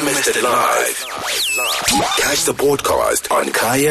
missed it live, catch the podcast on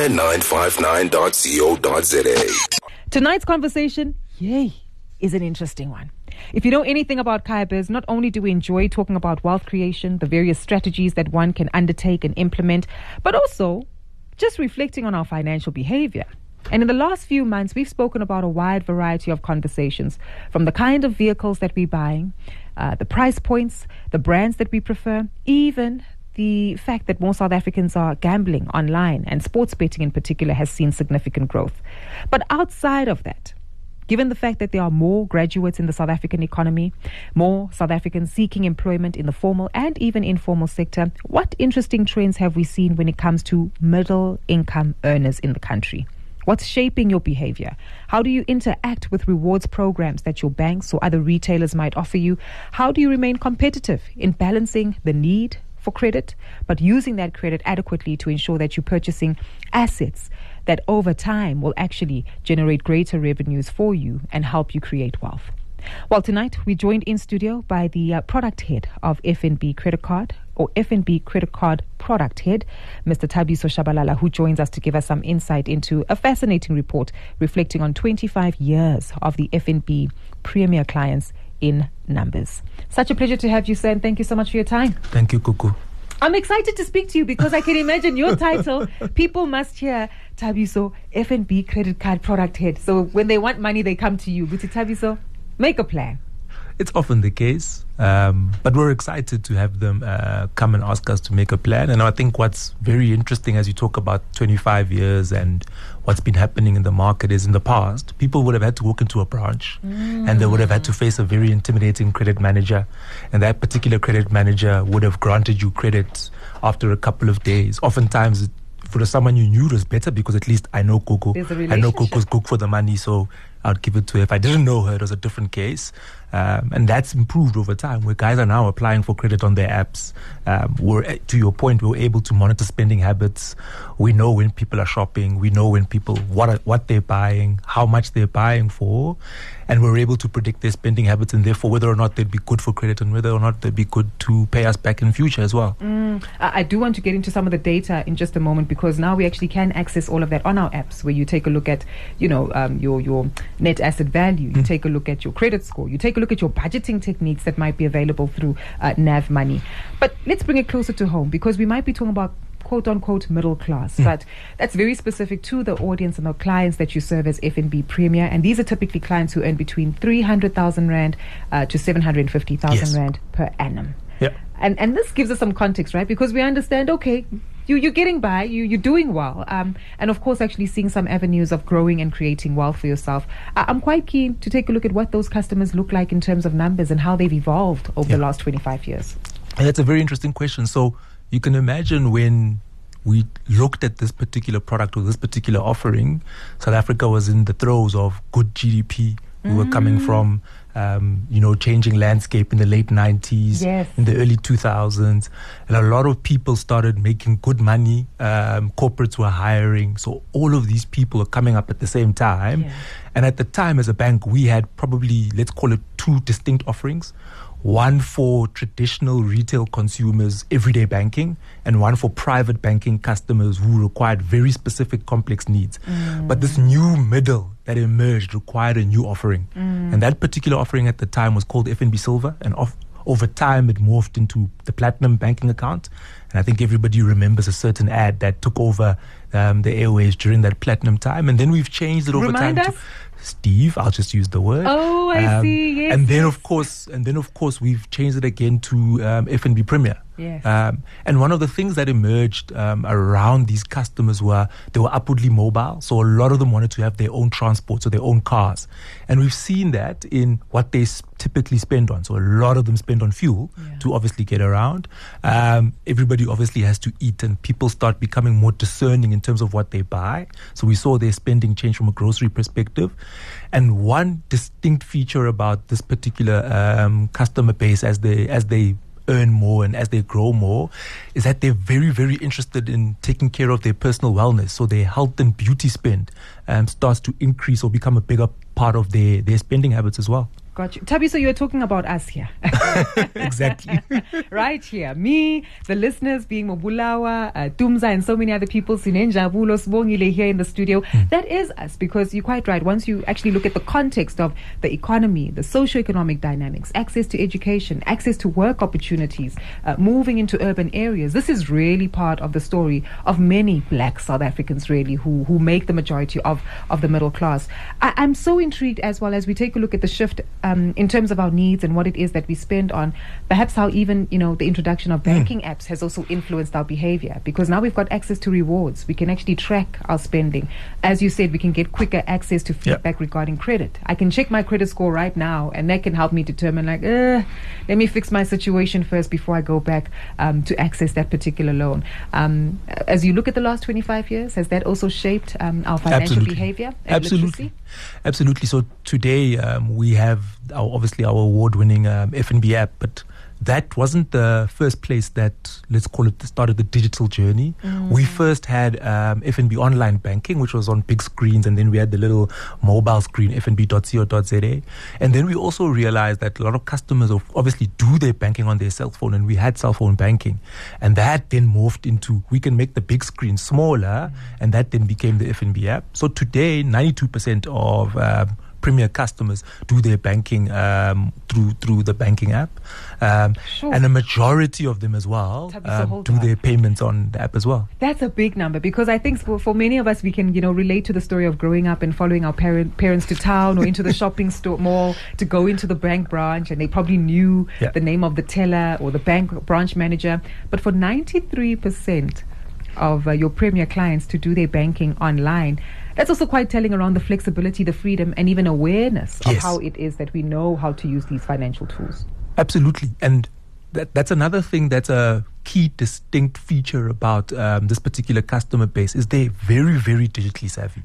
kaya959.co.za. Tonight's conversation, is an interesting one. If you know anything about Kaya Biz, not only do we enjoy talking about wealth creation, the various strategies that one can undertake and implement, but also just reflecting on our financial behavior. And in the last few months, we've spoken about a wide variety of conversations, from the kind of vehicles that we're buying, the price points, the brands that we prefer, even the fact that more South Africans are gambling online, and sports betting in particular has seen significant growth. But outside of that, given the fact that there are more graduates in the South African economy, more South Africans seeking employment in the formal and even informal sector, what interesting trends have we seen when it comes to middle income earners in the country? What's shaping your behavior? How do you interact with rewards programs that your banks or other retailers might offer you? How do you remain competitive in balancing the need for credit, but using that credit adequately to ensure that you're purchasing assets that over time will actually generate greater revenues for you and help you create wealth? Well, tonight we're joined in studio by the product head of FNB Credit Card, or FNB Credit Card product head, Mr. Thabiso Shabalala, who joins us to give us some insight into a fascinating report reflecting on 25 years of the FNB Premier clients in numbers. Such a pleasure to have you, sir, and thank you so much for your time. Thank you, Kuku. I'm excited to speak to you because I can imagine your title. People must hear Thabiso, FNB Credit Card product head. So when they want money, they come to you. Guti Thabiso, make a plan. It's often the case, but we're excited to have them come and ask us to make a plan. And I think what's very interesting as you talk about 25 years and what's been happening in the market is, in the past, people would have had to walk into a branch and they would have had to face a very intimidating credit manager. And that particular credit manager would have granted you credit after a couple of days. Oftentimes, for someone you knew, it was better because at least I know Coco. I know Coco's cook for the money, so I'd give it to her. If I didn't know her, it was a different case. And that's improved over time, where guys are now applying for credit on their apps. To your point, we're able to monitor spending habits. We know when people are shopping. We know when people, what they're buying, how much they're buying for. And we're able to predict their spending habits and therefore whether or not they'd be good for credit and whether or not they'd be good to pay us back in future as well. I do want to get into some of the data in just a moment, because now we actually can access all of that on our apps, where you take a look at, your net asset value, you take a look at your credit score, you take a look at your budgeting techniques that might be available through NAV Money. But let's bring it closer to home, because we might be talking about quote-unquote middle class, but that's very specific to the audience and the clients that you serve as FNB Premier, and these are typically clients who earn between 300,000 Rand to 750,000 Rand per annum. And this gives us some context, right? Because we understand, okay, you're getting by, you're doing well, and of course actually seeing some avenues of growing and creating wealth for yourself. I'm quite keen to take a look at what those customers look like in terms of numbers and how they've evolved over the last 25 years. And that's a very interesting question. So you can imagine when we looked at this particular product or this particular offering, South Africa was in the throes of good GDP. We were coming from, changing landscape in the late 90s, in the early 2000s. And a lot of people started making good money. Corporates were hiring. So all of these people are coming up at the same time. And at the time, as a bank, we had probably, let's call it, two distinct offerings. One for traditional retail consumers, everyday banking, and one for private banking customers who required very specific complex needs. But this new middle that emerged required a new offering. And that particular offering at the time was called FNB Silver, and over time it morphed into the Platinum banking account. And I think everybody remembers a certain ad that took over the airways during that Platinum time. And then we've changed it over time to Steve, I'll just use the word. Oh, I see. Yes. And then of course, we've changed it again to FNB Premier. Yes. And one of the things that emerged around these customers were they were upwardly mobile. So a lot of them wanted to have their own transport, so their own cars. And we've seen that in what they typically spend on. So a lot of them spend on fuel to obviously get around. Everybody obviously has to eat, and people start becoming more discerning in terms of what they buy. So we saw their spending change from a grocery perspective. And one distinct feature about this particular customer base as they earn more and as they grow more is that they're very, very interested in taking care of their personal wellness. So their health and beauty spend starts to increase or become a bigger part of their spending habits as well. Got you. Tabi, so you're talking about us here. Exactly. Right here. Me, the listeners being Mobulawa, Tumza, and so many other people, Sinenja, Bulos, Bongile here in the studio. That is us, because you're quite right. Once you actually look at the context of the economy, the socio-economic dynamics, access to education, access to work opportunities, moving into urban areas, this is really part of the story of many black South Africans, really, who make the majority of the middle class. I'm so intrigued, as well, as we take a look at the shift in terms of our needs and what it is that we spend on, perhaps how even, the introduction of banking apps has also influenced our behavior, because now we've got access to rewards. We can actually track our spending. As you said, we can get quicker access to feedback regarding credit. I can check my credit score right now, and that can help me determine, let me fix my situation first before I go back to access that particular loan. As you look at the last 25 years, has that also shaped our financial behavior and literacy? Absolutely. So today we have obviously our award-winning FNB app, but that wasn't the first place that, let's call it, started the digital journey. We first had FNB online banking, which was on big screens, and then we had the little mobile screen, fnb.co.za. And then we also realized that a lot of customers obviously do their banking on their cell phone, and we had cell phone banking. And that then morphed into, we can make the big screen smaller, and that then became the FNB app. So today, 92% of Premier customers do their banking through the banking app, and a majority of them as well do their payments on the app as well. That's a big number, because I think for many of us, we can relate to the story of growing up and following our parents to town or into the shopping store mall to go into the bank branch, and they probably knew the name of the teller or the bank branch manager. But for 93% of your Premier clients to do their banking online, that's also quite telling around the flexibility, the freedom, and even awareness of how it is that we know how to use these financial tools. Absolutely. And that's another thing that's a key distinct feature about this particular customer base, is they're very, very digitally savvy.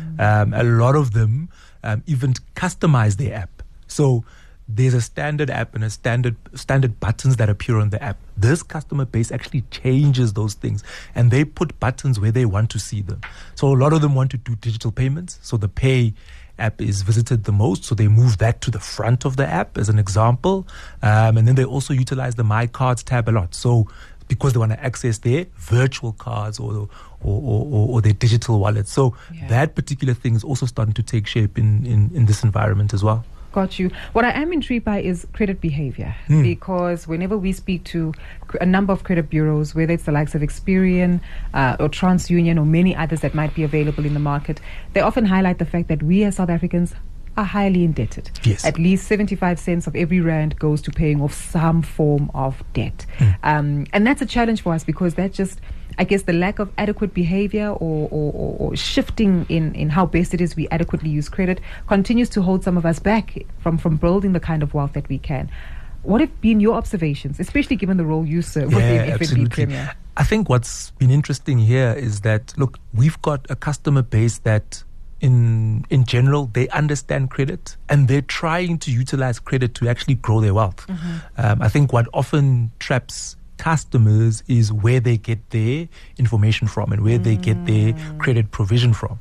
A lot of them even customize their app. So there's a standard app and a standard buttons that appear on the app. This customer base actually changes those things, and they put buttons where they want to see them. So a lot of them want to do digital payments, so the Pay app is visited the most, so they move that to the front of the app as an example. And then they also utilize the My Cards tab a lot, so because they want to access their virtual cards or their digital wallets. So that particular thing is also starting to take shape in this environment as well. Got you. What I am intrigued by is credit behavior, because whenever we speak to a number of credit bureaus, whether it's the likes of Experian or TransUnion or many others that might be available in the market, they often highlight the fact that we as South Africans are highly indebted. Yes. At least 75 cents of every rand goes to paying off some form of debt. And that's a challenge for us, because that just, I guess, the lack of adequate behavior or shifting in how best it is we adequately use credit continues to hold some of us back from building the kind of wealth that we can. What have been your observations, especially given the role you serve within FNB Premier? I think what's been interesting here is that, look, we've got a customer base that in general, they understand credit, and they're trying to utilize credit to actually grow their wealth. I think what often traps customers is where they get their information from and where they get their credit provision from.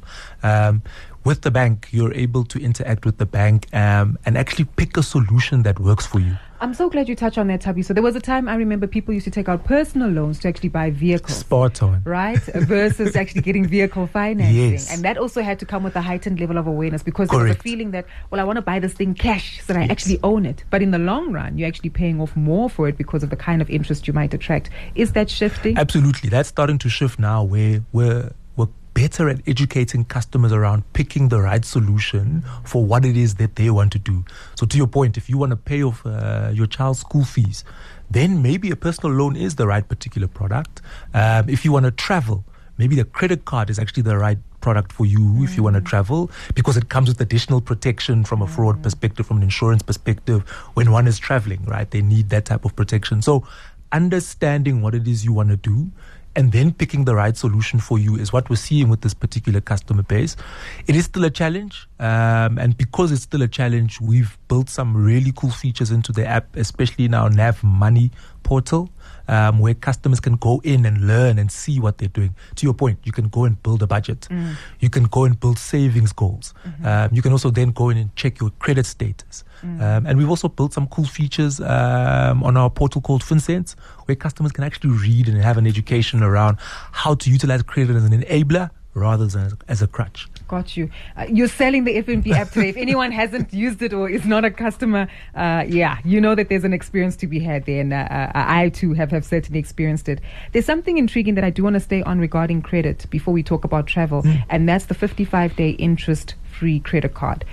With the bank, you're able to interact with the bank and actually pick a solution that works for you. I'm so glad you touched on that, Tabi. So there was a time I remember people used to take out personal loans to actually buy vehicles. Spot on. Right? Versus actually getting vehicle financing. Yes. And that also had to come with a heightened level of awareness, because there was a feeling that, well, I want to buy this thing cash so that I actually own it. But in the long run, you're actually paying off more for it because of the kind of interest you might attract. Is that shifting? Absolutely. That's starting to shift now, where we're better at educating customers around picking the right solution for what it is that they want to do. So to your point, if you want to pay off your child's school fees, then maybe a personal loan is the right particular product. If you want to travel, maybe the credit card is actually the right product for you if you want to travel, because it comes with additional protection from a fraud perspective, from an insurance perspective. When one is traveling, right, they need that type of protection. So understanding what it is you want to do and then picking the right solution for you is what we're seeing with this particular customer base. It is still a challenge, and because it's still a challenge, we've built built some really cool features into the app, especially in our NAV Money portal, where customers can go in and learn and see what they're doing. To your point, you can go and build a budget. You can go and build savings goals. You can also then go in and check your credit status. And we've also built some cool features on our portal called FinSense, where customers can actually read and have an education around how to utilize credit as an enabler rather than as a crutch. Got you. You're selling the FNB app today. If anyone hasn't used it or is not a customer, you know that there's an experience to be had there. And I too have certainly experienced it. There's something intriguing that I do want to stay on regarding credit before we talk about travel, and that's the 55-day interest-free credit card.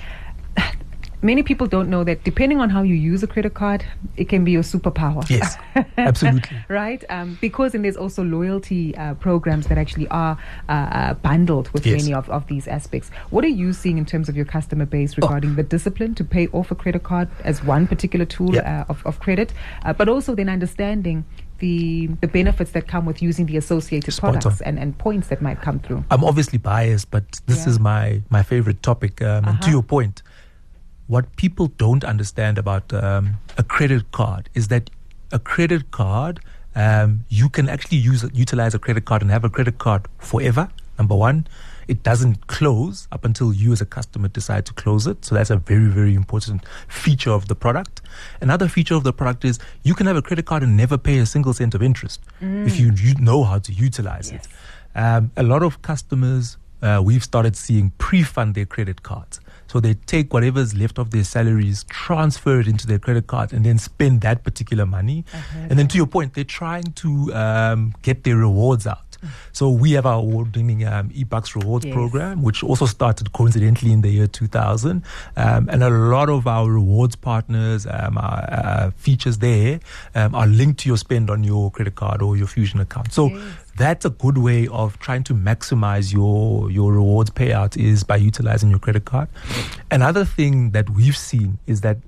Many people don't know that depending on how you use a credit card, it can be your superpower. Yes, absolutely. Right? Because then there's also loyalty programs that actually are bundled with many of these aspects. What are you seeing in terms of your customer base regarding the discipline to pay off a credit card as one particular tool of credit, but also then understanding the benefits that come with using the associated products and points that might come through? I'm obviously biased, but this is my favorite topic. And to your point, what people don't understand about a credit card is that a credit card, you can actually utilize a credit card and have a credit card forever. Number one, it doesn't close up until you as a customer decide to close it. So that's a very, very important feature of the product. Another feature of the product is you can have a credit card and never pay a single cent of interest if you know how to utilize it. A lot of customers, we've started seeing pre-fund their credit cards. So they take whatever's left of their salaries, transfer it into their credit card, and then spend that particular money. And then to your point, they're trying to get their rewards out. So we have our award-winning eBucks rewards program, which also started coincidentally in the year 2000. And a lot of our rewards partners, our features there are linked to your spend on your credit card or your Fusion account. So that's a good way of trying to maximize your rewards payout is by utilizing your credit card. Another thing that we've seen is that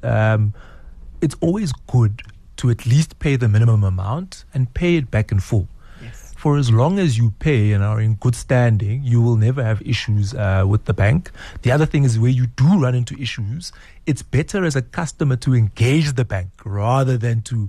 it's always good to at least pay the minimum amount and pay it back in full. For as long as you pay and are in good standing, you will never have issues with the bank. The other thing is where you do run into issues, it's better as a customer to engage the bank rather than to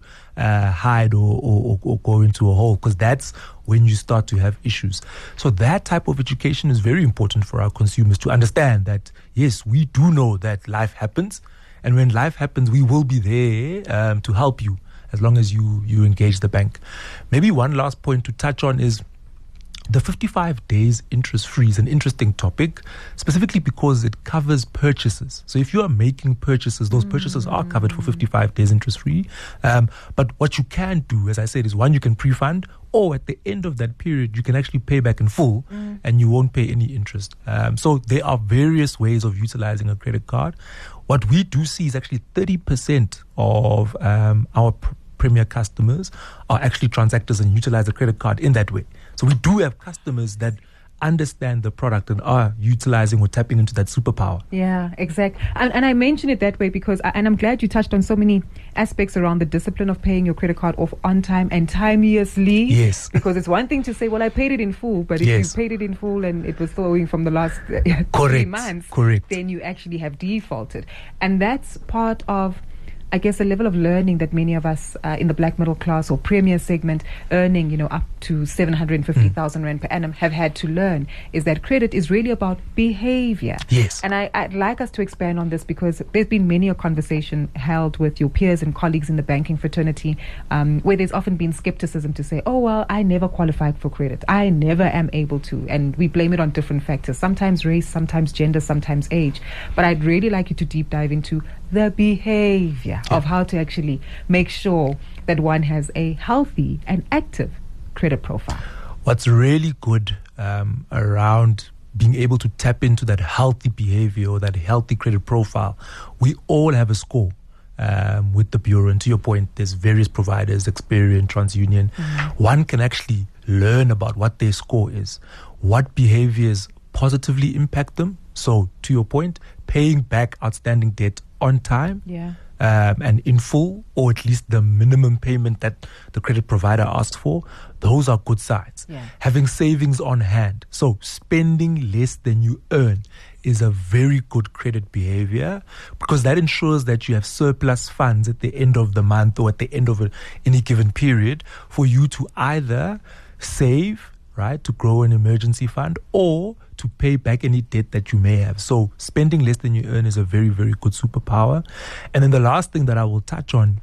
hide or go into a hole, because that's when you start to have issues. So that type of education is very important for our consumers to understand that, yes, we do know that life happens. And when life happens, we will be there to help you, as long as you engage the bank. Maybe one last point to touch on is the 55 days interest-free is an interesting topic, specifically because it covers purchases. So if you are making purchases, those purchases are covered for 55 days interest-free. But what you can do, as I said, is one, you can pre-fund, or at the end of that period, you can actually pay back in full and you won't pay any interest. So there are various ways of utilizing a credit card. What we do see is actually 30% of our Premier customers are actually transactors and utilize the credit card in that way. So we do have customers that understand the product and are utilizing or tapping into that superpower. Yeah, exactly. And I mention it that way because, and I'm glad you touched on so many aspects around the discipline of paying your credit card off on time and timeously. Yes. Because it's one thing to say, well, I paid it in full, but if you paid it in full and it was flowing from the last 3 months, then you actually have defaulted. And that's part of, I guess, a level of learning that many of us in the black middle class or premier segment earning, up to 750,000 Rand per annum have had to learn, is that credit is really about behavior. Yes. And I'd like us to expand on this because there's been many a conversation held with your peers and colleagues in the banking fraternity where there's often been skepticism to say, oh, well, I never qualified for credit. I never am able to. And we blame it on different factors, sometimes race, sometimes gender, sometimes age. But I'd really like you to deep dive into the behavior of how to actually make sure that one has a healthy and active credit profile. What's really good around being able to tap into that healthy behavior or that healthy credit profile, we all have a score with the Bureau. And to your point, there's various providers, Experian, TransUnion. One can actually learn about what their score is, what behaviors positively impact them. So to your point, paying back outstanding debt on time and in full, or at least the minimum payment that the credit provider asks for, those are good signs. Yeah. Having savings on hand, so spending less than you earn, is a very good credit behavior, because that ensures that you have surplus funds at the end of the month or at the end of any given period for you to either save, right, to grow an emergency fund, or to pay back any debt that you may have. So spending less than you earn is a very, very good superpower. And then the last thing that I will touch on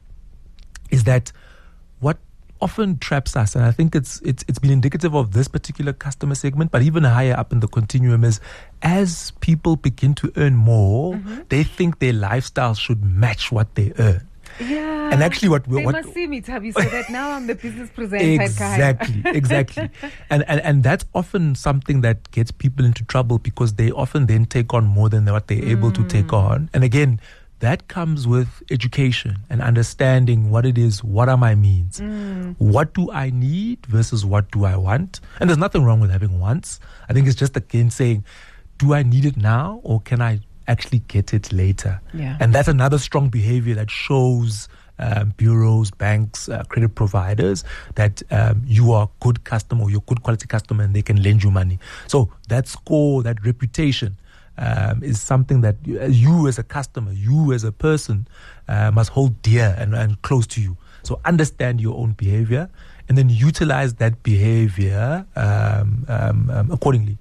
is that what often traps us, and I think it's been indicative of this particular customer segment, but even higher up in the continuum, is as people begin to earn more, they think their lifestyle should match what they earn. Yeah. And actually they must see me, Tabi, so that now I'm the business presenter. Exactly. And that's often something that gets people into trouble, because they often then take on more than what they're able to take on. And again, that comes with education and understanding what it is, what are my means, what do I need versus what do I want. And there's nothing wrong with having wants. I think it's just again saying, do I need it now, or can I actually get it later? Yeah. And that's another strong behavior that shows bureaus, banks, credit providers that you are a good customer, or you're a good quality customer, and they can lend you money. So that score, that reputation, is something that you as a customer, you as a person, must hold dear and close to you. So understand your own behavior and then utilize that behavior accordingly.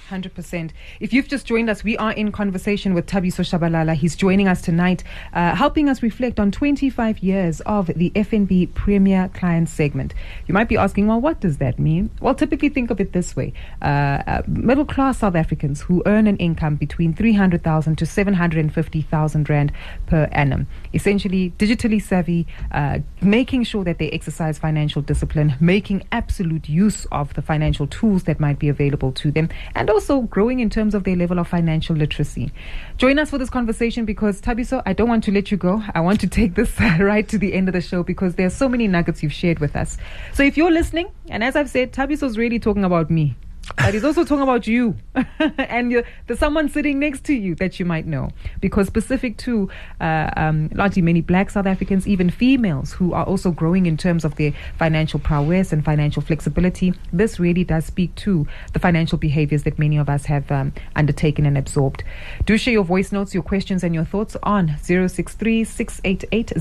100%. If you've just joined us, we are in conversation with Thabiso Shabalala. He's joining us tonight, helping us reflect on 25 years of the FNB Premier Client segment. You might be asking, well, what does that mean? Well, typically think of it this way. Middle-class South Africans who earn an income between 300,000 to 750,000 Rand per annum. Essentially, digitally savvy, making sure that they exercise financial discipline, making absolute use of the financial tools that might be available to them, and also growing in terms of their level of financial literacy. Join us for this conversation, because Thabiso, I don't want to let you go. I want to take this right to the end of the show, because there are so many nuggets you've shared with us. So if you're listening, and as I've said, Thabiso's really talking about me, but he's also talking about you and there's someone sitting next to you that you might know, because specific to largely many black South Africans, even females who are also growing in terms of their financial prowess and financial flexibility, this really does speak to the financial behaviors that many of us have undertaken and absorbed. Do share your voice notes, your questions and your thoughts on 063 688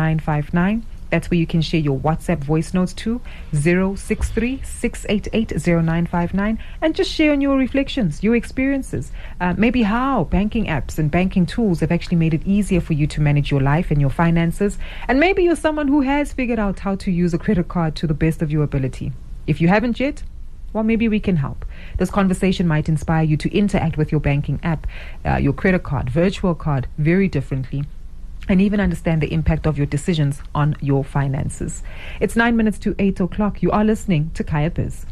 0959. That's where you can share your WhatsApp voice notes to 063 688 0959, and just share on your reflections, your experiences, maybe how banking apps and banking tools have actually made it easier for you to manage your life and your finances. And maybe you're someone who has figured out how to use a credit card to the best of your ability. If you haven't yet, well, maybe we can help. This conversation might inspire you to interact with your banking app, your credit card, virtual card very differently, and even understand the impact of your decisions on your finances. It's 9 minutes to 8 o'clock. You are listening to Kaya Biz.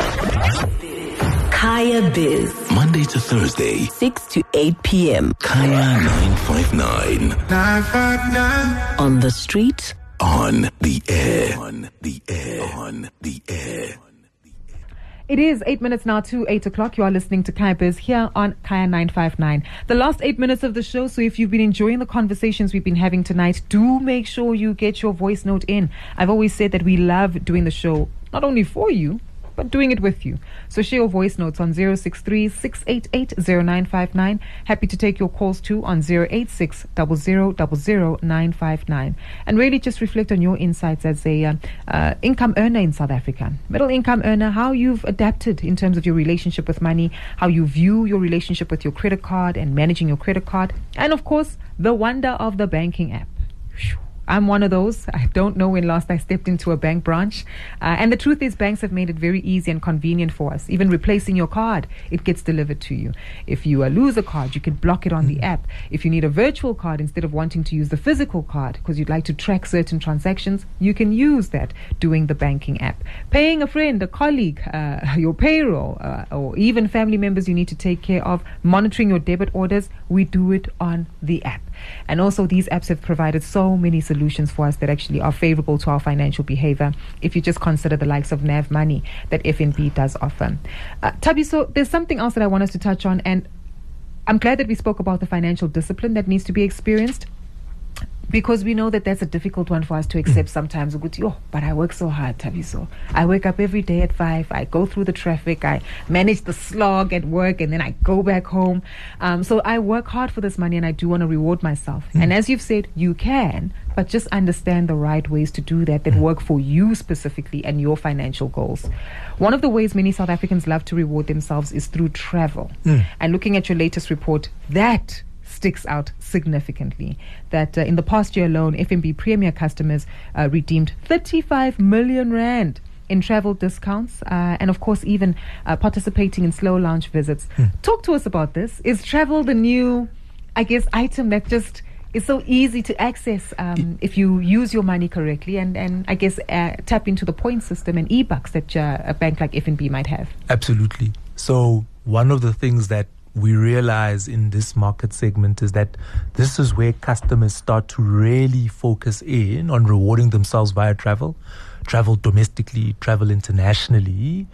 Kaya Biz. Monday to Thursday, 6 to 8 p.m. Kaya 959. 959. On the street. On the air. On the air. On the air. It is 8 minutes now to 8 o'clock. You are listening to Kaya Biz here on Kaya 959. The last 8 minutes of the show, so if you've been enjoying the conversations we've been having tonight, do make sure you get your voice note in. I've always said that we love doing the show, not only for you, but doing it with you. So share your voice notes on 063 688 0959. Happy to take your calls too on 086 0000 959. And really just reflect on your insights as a income earner in South Africa. Middle income earner, how you've adapted in terms of your relationship with money, how you view your relationship with your credit card and managing your credit card, and of course, the wonder of the banking app. Whew. I'm one of those. I don't know when last I stepped into a bank branch. And the truth is, banks have made it very easy and convenient for us. Even replacing your card, it gets delivered to you. If you lose a card, you can block it on the app. If you need a virtual card instead of wanting to use the physical card because you'd like to track certain transactions, you can use that doing the banking app. Paying a friend, a colleague, your payroll, or even family members you need to take care of, monitoring your debit orders, we do it on the app. And also these apps have provided so many solutions for us that actually are favorable to our financial behavior if you just consider the likes of NAV Money that FNB does offer. Thabiso, there's something else that I want us to touch on, and I'm glad that we spoke about the financial discipline that needs to be experienced. Because we know that that's a difficult one for us to accept sometimes. Oh, but I work so hard, Thabiso. I wake up every day at 5. I go through the traffic. I manage the slog at work, and then I go back home. So I work hard for this money, and I do want to reward myself. And as you've said, you can, but just understand the right ways to do that work for you specifically and your financial goals. One of the ways many South Africans love to reward themselves is through travel. And looking at your latest report, that sticks out significantly. That in the past year alone, FNB Premier customers redeemed 35 million rand in travel discounts, and of course even participating in slow lounge visits. Talk to us about this. Is travel the new, item that just is so easy to access if you use your money correctly and tap into the point system and e-bucks that a bank like FNB might have? Absolutely. So one of the things that we realize in this market segment is that this is where customers start to really focus in on rewarding themselves via travel domestically, travel internationally.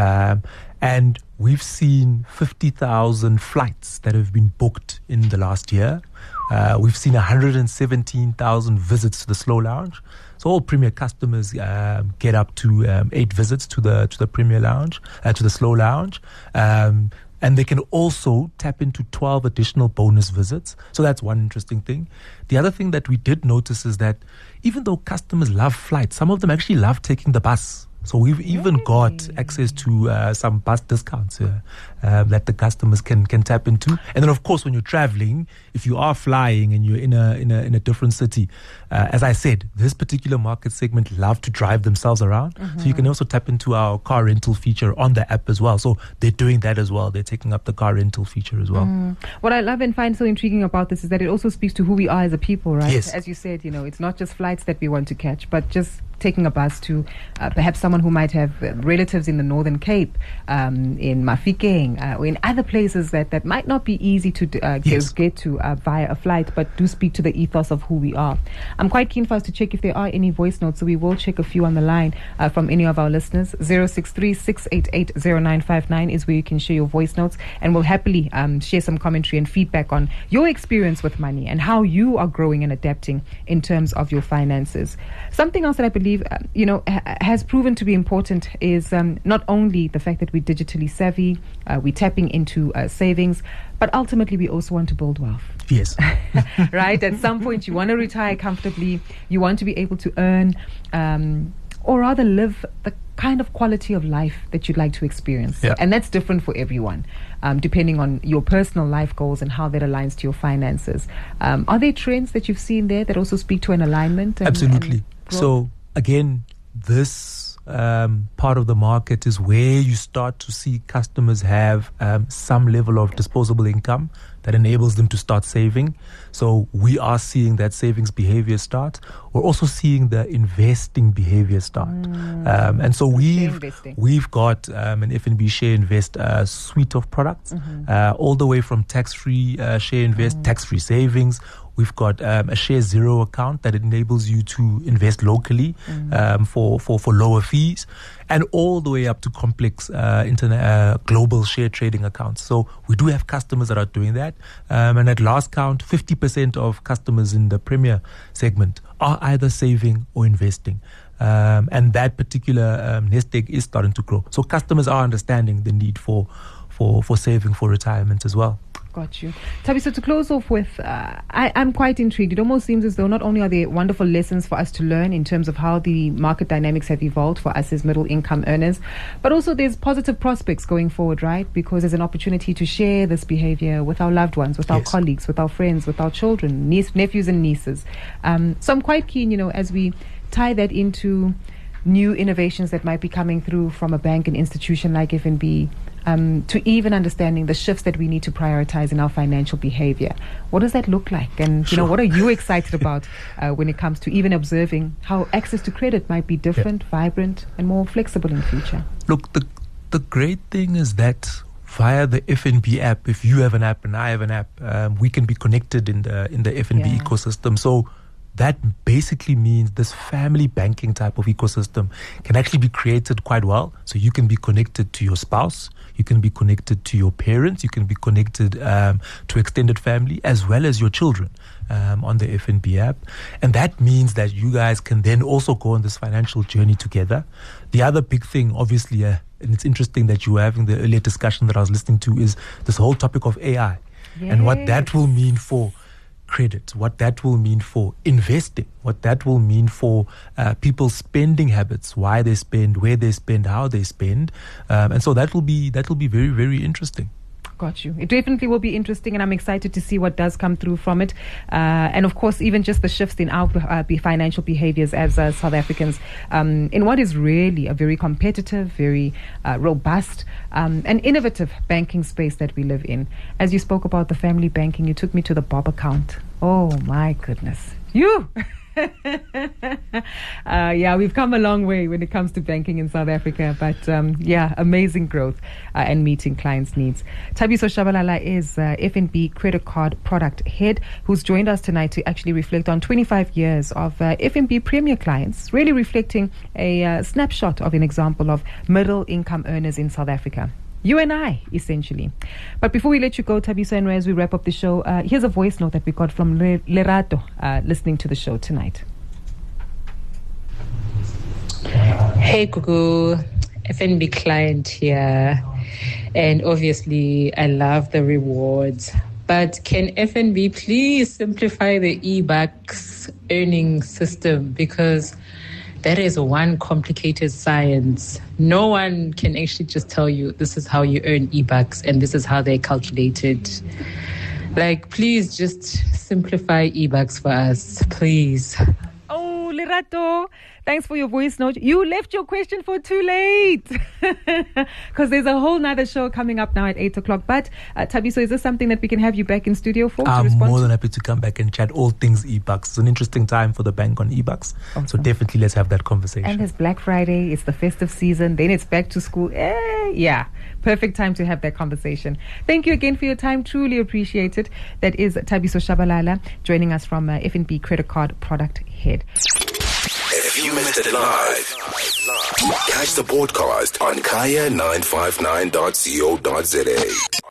And we've seen 50,000 flights that have been booked in the last year. We've seen 117,000 visits to the Slow Lounge. So all Premier customers get up to 8 visits to the Premier Lounge, to the Slow Lounge. And they can also tap into 12 additional bonus visits. So that's one interesting thing. The other thing that we did notice is that even though customers love flights, some of them actually love taking the bus. So we've even got access to some bus discounts that the customers can tap into. And then, of course, when you're traveling, if you are flying and you're in a different city, as I said, this particular market segment love to drive themselves around. So you can also tap into our car rental feature on the app as well. So they're doing that as well. They're taking up the car rental feature as well. What I love and find so intriguing about this is that it also speaks to who we are as a people, right? Yes. As you said, it's not just flights that we want to catch, but just taking a bus to perhaps someone who might have relatives in the Northern Cape, in Mafikeng, or in other places that might not be easy to get to via a flight, but do speak to the ethos of who we are. I'm quite keen for us to check if there are any voice notes, so we will check a few on the line from any of our listeners. 063-688-0959 is where you can share your voice notes, and we'll happily share some commentary and feedback on your experience with money and how you are growing and adapting in terms of your finances. Something else that I believe has proven to be important is not only the fact that we're digitally savvy, we're tapping into savings, but ultimately we also want to build wealth. Yes. Right? At some point you want to retire comfortably, you want to be able to earn or rather live the kind of quality of life that you'd like to experience. Yeah. And that's different for everyone, depending on your personal life goals and how that aligns to your finances. Are there trends that you've seen there that also speak to an alignment? Absolutely. So again, this part of the market is where you start to see customers have some level of disposable income that enables them to start saving. So we are seeing that savings behavior start. We're also seeing the investing behavior start. And so we've got an FNB Share Invest suite of products, all the way from tax-free Share Invest, tax-free savings. We've got a Share Zero account that enables you to invest locally for lower fees, and all the way up to complex global share trading accounts. So we do have customers that are doing that. And at last count, 50% of customers in the Premier segment are either saving or investing. And that particular nest egg is starting to grow. So customers are understanding the need for saving for retirement as well. Got you. Thabiso, to close off with, I'm quite intrigued. It almost seems as though not only are there wonderful lessons for us to learn in terms of how the market dynamics have evolved for us as middle income earners, but also there's positive prospects going forward, right? Because there's an opportunity to share this behavior with our loved ones, with our colleagues, with our friends, with our children, nephews and nieces. So I'm quite keen, as we tie that into new innovations that might be coming through from a bank and institution like FNB, to even understanding the shifts that we need to prioritize in our financial behavior. What does that look like? And, what are you excited about when it comes to even observing how access to credit might be different, vibrant, and more flexible in the future? Look, the great thing is that via the FNB app, if you have an app and I have an app, we can be connected in the FNB ecosystem. So that basically means this family banking type of ecosystem can actually be created quite well. So you can be connected to your spouse, you can be connected to your parents, you can be connected to extended family as well as your children on the FNB app. And that means that you guys can then also go on this financial journey together. The other big thing, obviously, and it's interesting that you were having the earlier discussion that I was listening to, is this whole topic of AI and what that will mean for credit, what that will mean for investing, what that will mean for people's spending habits, why they spend, where they spend, how they spend, and so that will be very, very interesting. Got you. It definitely will be interesting, and I'm excited to see what does come through from it. And of course, even just the shifts in our financial behaviors as South Africans in what is really a very competitive, very robust, and innovative banking space that we live in. As you spoke about the family banking, you took me to the Bob account. Oh my goodness. You! Yeah, we've come a long way when it comes to banking in South Africa, but yeah, amazing growth and meeting clients' needs. Thabiso Shabalala is FNB credit card product head, who's joined us tonight to actually reflect on 25 years of FNB Premier clients, really reflecting a snapshot of an example of middle income earners in South Africa. You and I, essentially. But before we let you go, Thabiso, and as we wrap up the show, here's a voice note that we got from Lerato listening to the show tonight. Hey, Gugu, FNB client here. And obviously, I love the rewards. But can FNB please simplify the eBucks earning system? Because that is one complicated science. No one can actually just tell you this is how you earn eBucks and this is how they're calculated. Like, please just simplify eBucks for us, please. Oh, Lerato, thanks for your voice note. You left your question for too late because there's a whole nother show coming up now at 8 o'clock. But Thabiso, is this something that we can have you back in studio for? I'm more than happy to come back and chat all things eBucks. It's an interesting time for the bank on eBucks. Awesome. So definitely let's have that conversation. And there's Black Friday, it's the festive season, then it's back to school. Yeah, perfect time to have that conversation. Thank you again for your time. Truly appreciate it. That is Thabiso Shabalala joining us from FNB Credit Card Product Head. If you missed it live, catch the podcast on kaya959.co.za.